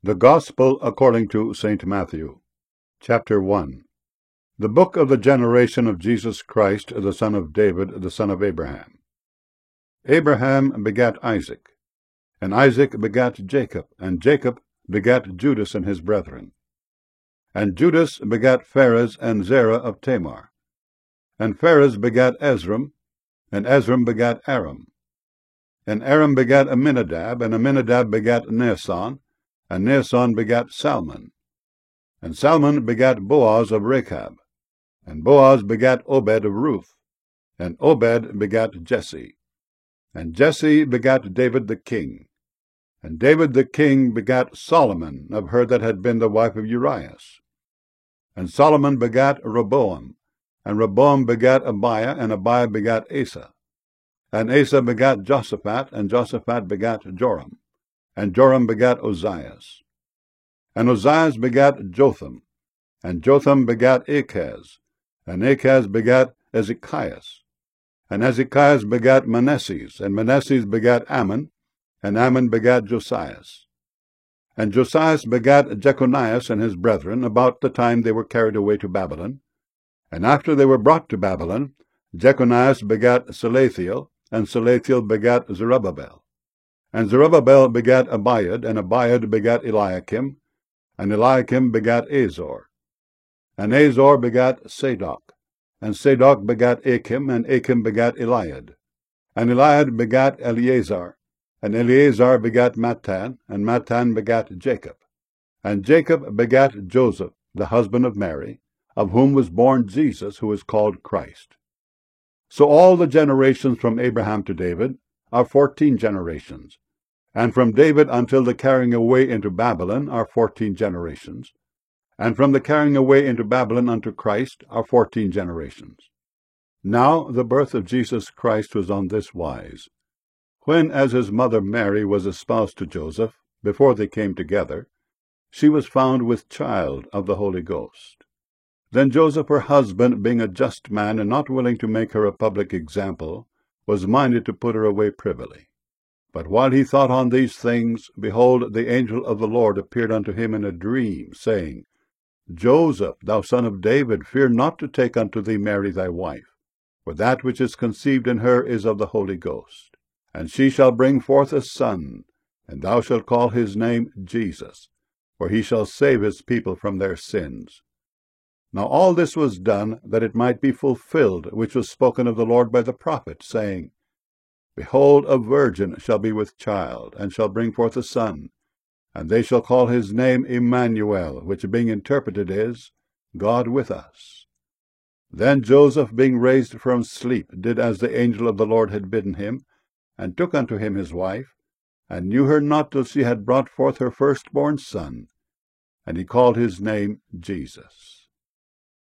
The Gospel according to St. Matthew, Chapter 1. The book of the generation of Jesus Christ, the son of David, the son of Abraham. Abraham begat Isaac, and Isaac begat Jacob, and Jacob begat Judas and his brethren. And Judas begat Phares and Zerah of Tamar. And Phares begat Ezram, and Ezram begat Aram. And Aram begat Amminadab, and Amminadab begat Naasson, and Naasson begat Salmon. And Salmon begat Boaz of Rechab. And Boaz begat Obed of Ruth. And Obed begat Jesse. And Jesse begat David the king. And David the king begat Solomon of her that had been the wife of Urias. And Solomon begat Rehoboam. And Rehoboam begat Abiah, and Abiah begat Asa. And Asa begat Josaphat, and Josaphat begat Joram. And Joram begat Ozias. And Ozias begat Jotham. And Jotham begat Achaz. And Achaz begat Ezekias. And Ezekias begat Manasses. And Manasses begat Ammon. And Ammon begat Josias. And Josias begat Jeconias and his brethren about the time they were carried away to Babylon. And after they were brought to Babylon, Jeconias begat Salathiel. And Salathiel begat Zerubbabel. And Zerubbabel begat Abiad, and Abiad begat Eliakim, and Eliakim begat Azor. And Azor begat Sadoc, and Sadoc begat Achim, and Achim begat Eliad. And Eliad begat Eleazar, and Eleazar begat Mattan, and Mattan begat Jacob. And Jacob begat Joseph, the husband of Mary, of whom was born Jesus, who is called Christ. So all the generations from Abraham to David are 14 generations. And from David until the carrying away into Babylon are 14 generations. And from the carrying away into Babylon unto Christ are 14 generations. Now the birth of Jesus Christ was on this wise. When, as his mother Mary was espoused to Joseph, before they came together, she was found with child of the Holy Ghost. Then Joseph her husband, being a just man, and not willing to make her a public example, was minded to put her away privily. But while he thought on these things, behold, the angel of the Lord appeared unto him in a dream, saying, Joseph, thou son of David, fear not to take unto thee Mary thy wife, for that which is conceived in her is of the Holy Ghost. And she shall bring forth a son, and thou shalt call his name Jesus, for he shall save his people from their sins. Now all this was done, that it might be fulfilled, which was spoken of the Lord by the prophet, saying, Behold, a virgin shall be with child, and shall bring forth a son, and they shall call his name Emmanuel, which being interpreted is, God with us. Then Joseph, being raised from sleep, did as the angel of the Lord had bidden him, and took unto him his wife, and knew her not till she had brought forth her firstborn son, and he called his name Jesus.